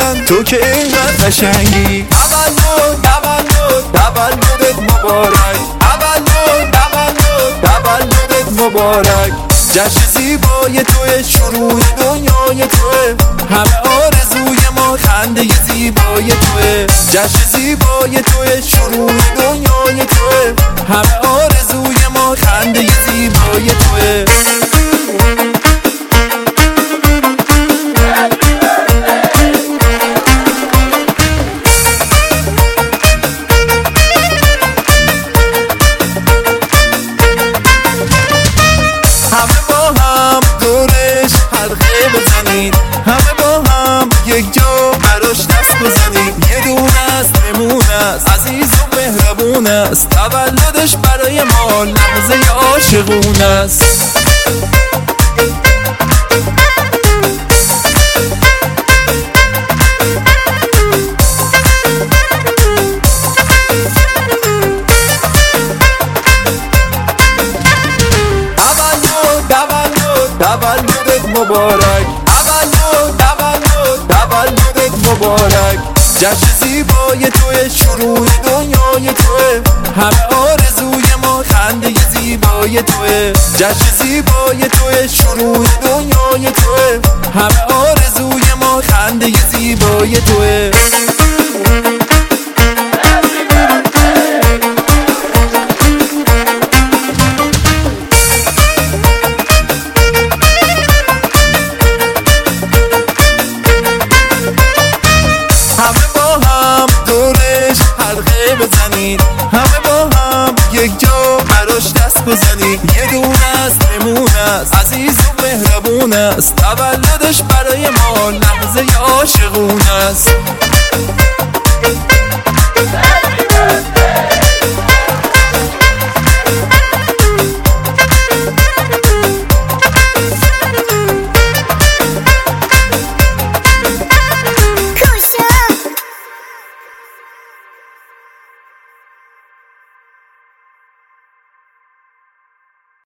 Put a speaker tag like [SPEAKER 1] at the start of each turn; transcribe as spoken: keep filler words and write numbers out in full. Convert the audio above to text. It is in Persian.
[SPEAKER 1] من تو که اینقدر قشنگی. تولد تولد تولدت مبارک، تولد تولد تولدت مبارک. جشن زیبای توی، شروع دنیای توی، همه آرزوی ما خنده زیبای توی. جشن زیبای توی، شروع دنیای توی، همه آرزوی ما خنده زیبای توی. همه با هم دورش حلقه بزنید، همه با هم یک جا براش دست بزنید. یه دونه است نمونه است، عزیز و مهربون است، تولدش برای ما لحظه عاشقونه است. تولدت مبارک، تولد تولد تولدت مبارک. جشن زیبای توی، شروع دنیای توی، همه آرزوی ما خنده زیبای توی. جشن زیبای توی، شروع دنیای توی، همه آرزوی ما خنده زیبای توی. همه با هم دورش حلقه بزنید، همه با هم یک جا براش دست بزنید. یه دونه است نمونه است، عزیز و مهربون است، تولدش برای ما لحظه عاشقونه است.